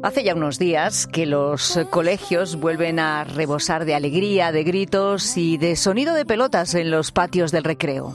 Hace ya unos días que los colegios vuelven a rebosar de alegría, de gritos y de sonido de pelotas en los patios del recreo.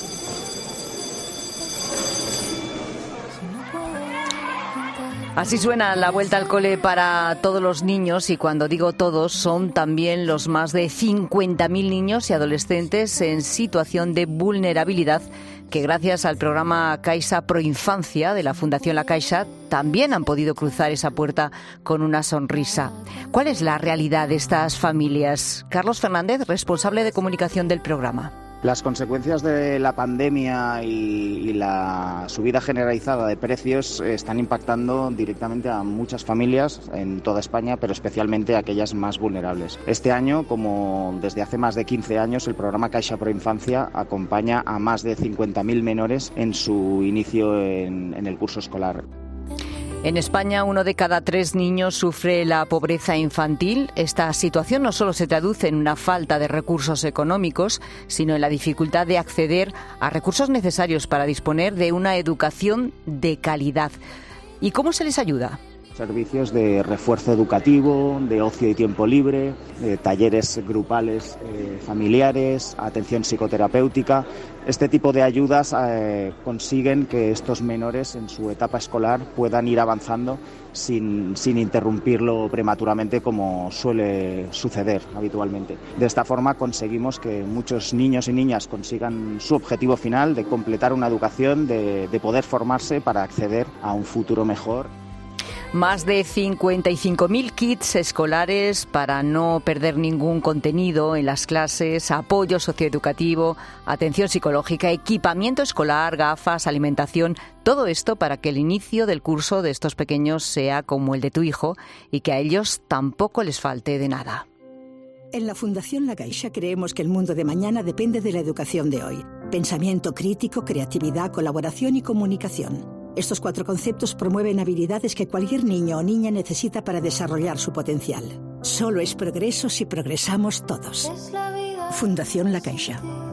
Así suena la vuelta al cole para todos los niños, y cuando digo todos son también los más de 50.000 niños y adolescentes en situación de vulnerabilidad que gracias al programa Caixa Proinfancia de la Fundación La Caixa también han podido cruzar esa puerta con una sonrisa. ¿Cuál es la realidad de estas familias? Carlos Fernández, responsable de comunicación del programa. Las consecuencias de la pandemia y la subida generalizada de precios están impactando directamente a muchas familias en toda España, pero especialmente a aquellas más vulnerables. Este año, como desde hace más de 15 años, el programa Caixa Proinfancia acompaña a más de 50.000 menores en su inicio en el curso escolar. En España, 1 de cada 3 niños sufre la pobreza infantil. Esta situación no solo se traduce en una falta de recursos económicos, sino en la dificultad de acceder a recursos necesarios para disponer de una educación de calidad. ¿Y cómo se les ayuda? Servicios de refuerzo educativo, de ocio y tiempo libre, talleres grupales familiares, atención psicoterapéutica. Este tipo de ayudas consiguen que estos menores en su etapa escolar puedan ir avanzando sin interrumpirlo prematuramente, como suele suceder habitualmente. De esta forma conseguimos que muchos niños y niñas consigan su objetivo final de completar una educación, de poder formarse para acceder a un futuro mejor. Más de 55.000 kits escolares para no perder ningún contenido en las clases, apoyo socioeducativo, atención psicológica, equipamiento escolar, gafas, alimentación. Todo esto para que el inicio del curso de estos pequeños sea como el de tu hijo y que a ellos tampoco les falte de nada. En la Fundación La Caixa creemos que el mundo de mañana depende de la educación de hoy. Pensamiento crítico, creatividad, colaboración y comunicación. Estos 4 conceptos promueven habilidades que cualquier niño o niña necesita para desarrollar su potencial. Solo es progreso si progresamos todos. Fundación La Caixa.